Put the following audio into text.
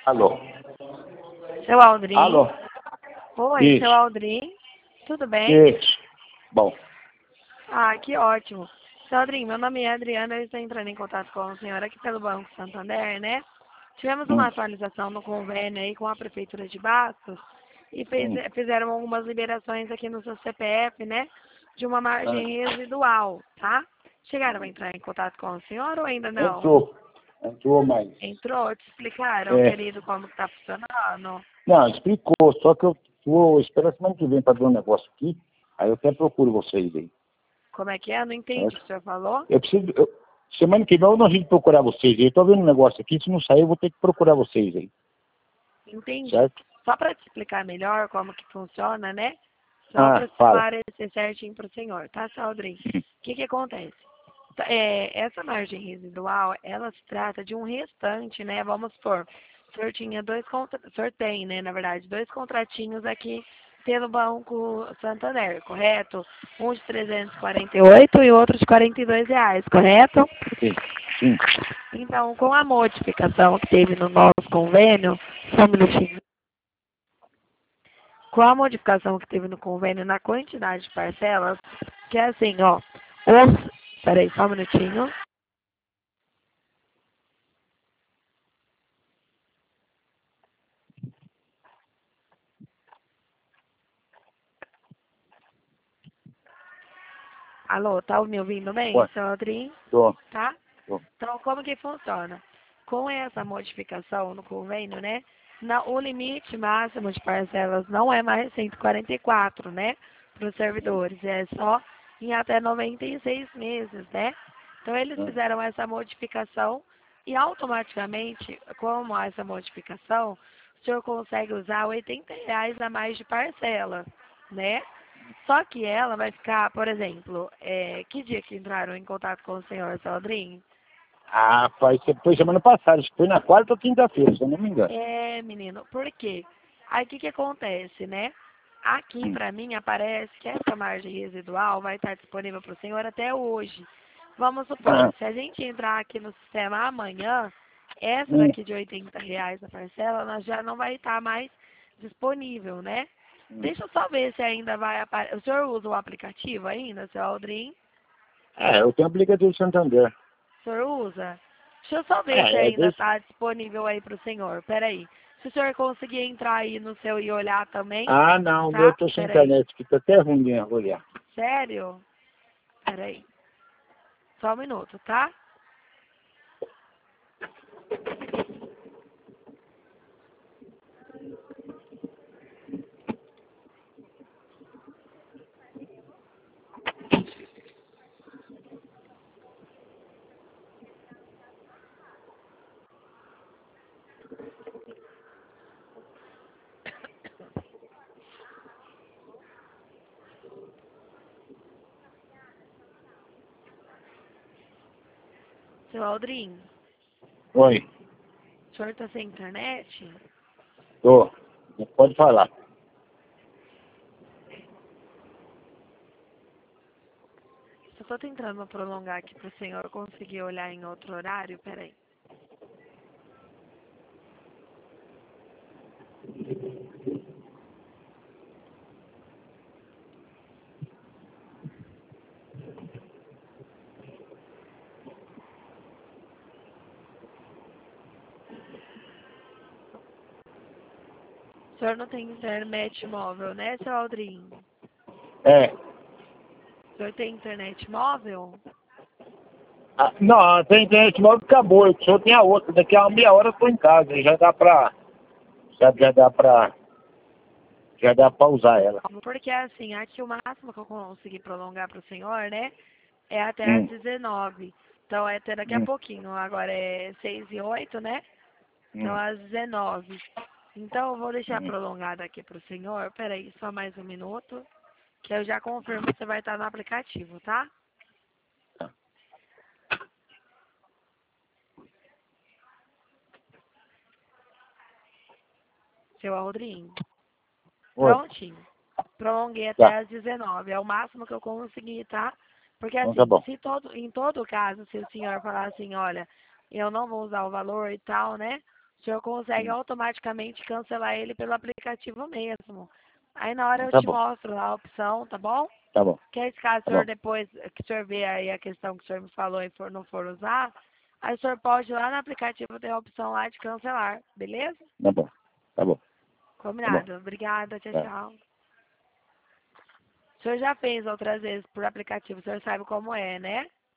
Alô? Seu Aldrin? Alô? Oi, Isso. seu Aldrin? Tudo bem? Isso. Bom. Ah, que ótimo. Seu Aldrin, meu nome é Adriana, eu estou entrando em contato com a senhora aqui pelo Banco Santander, né? Tivemos uma Hum, atualização no convênio aí com a Prefeitura de Bastos e hum, fizeram algumas liberações aqui no seu CPF, né? De uma ah. margem residual, tá? Chegaram a entrar em contato com a senhora ou ainda não? Entrou. Entrou, mas... Entrou? Te explicaram, É, querido, como que tá funcionando? não, explicou. Só que eu vou esperar semana que vem para ver um negócio aqui. Aí eu até procuro vocês aí. Como é que é? Não entendi o que Certo? o senhor falou. Eu preciso... semana que vem eu não vim procurar vocês aí. Eu tô vendo um negócio aqui. Se não sair, eu vou ter que procurar vocês aí. Entendi. Certo? Só para te explicar melhor como que funciona, né? Só para Ah, fala. esclarecer certinho para o senhor, tá, Saldrin? O que que acontece? Essa margem residual, ela se trata de um restante, né? Vamos supor, o senhor tinha o senhor tem, né, na verdade, dois contratinhos aqui pelo Banco Santander, correto? Um de 348 e outro de R$ 42, correto? Sim. Sim. Então, com a modificação que teve no nosso convênio, só um minutinho. Com a modificação que teve no convênio na quantidade de parcelas, que é assim, ó, peraí, só um minutinho. Alô, tá me ouvindo bem, Ué, seu Adrim? tô. Tá? Tô. Então, como que funciona? Com essa modificação no convênio, né, o limite máximo de parcelas não é mais 144, né, para os servidores, é só em até 96 meses, né? Então, eles Ah, fizeram essa modificação e automaticamente, com essa modificação, o senhor consegue usar R$ 80 a mais de parcela, né? Só que ela vai ficar, por exemplo, que dia que entraram em contato com o senhor, Saldrinho? foi semana passada. Acho que foi na quarta ou quinta-feira, se eu não me engano. É, menino, por quê? Aí o que que acontece, né? Aqui Hum. para mim aparece que essa margem residual vai estar disponível para o senhor até hoje. Vamos supor, Ah, se a gente entrar aqui no sistema amanhã, essa hum, daqui de R$ 80 a parcela, ela já não vai estar mais disponível, né? hum. Deixa eu só ver se ainda vai aparecer. O senhor usa o aplicativo ainda, seu Aldrin? É, eu tenho aplicativo Santander. O senhor usa? Deixa eu só ver se É ainda desse... está disponível aí para o senhor. Peraí. Se o senhor conseguir entrar aí no seu e olhar também, Ah, não, o meu eu tá? tô sem Peraí. internet, que tá até ruim de olhar. Sério? Peraí. Só um minuto, tá? Seu Aldrin, Oi, o senhor tá sem internet? tô. Pode falar. Eu tô tentando prolongar aqui para o senhor conseguir olhar em outro horário. Peraí. O senhor não tem internet móvel, né, seu Aldrin? É. O senhor tem internet móvel? Ah, não, tem internet móvel que acabou. Eu só tenho a outra. Daqui a uma meia hora eu tô em casa. E já dá pra. Já dá pra usar ela. Porque assim, aqui o máximo que eu consegui prolongar para o senhor, né, é até às Hum, 19. Então é até daqui a hum, pouquinho. Agora é 6h08, né? Então hum, às 19. Então eu vou deixar hum. prolongado aqui para o senhor. Peraí, só mais um minuto. Que eu já confirmo que você vai estar no aplicativo, tá? Tá. Seu Aldrinho. Oi. Prontinho. Prolonguei até Tá. às 19. É o máximo que eu consegui, tá? Porque Então tá assim, bom. se em todo caso, se o senhor falar assim, olha, eu não vou usar o valor e tal, né? O senhor consegue automaticamente cancelar ele pelo aplicativo mesmo. Aí na hora eu Tá te bom, mostro lá a opção, tá bom? tá bom, Que aí, caso o tá senhor bom. depois, que o senhor vê aí a questão que o senhor me falou e não for usar, aí o senhor pode ir lá no aplicativo ter a opção lá de cancelar, beleza? Tá bom, tá bom, tá bom. Combinado. Obrigada, tchau, Tá. tchau. O senhor já fez outras vezes por aplicativo, o senhor sabe como é, né?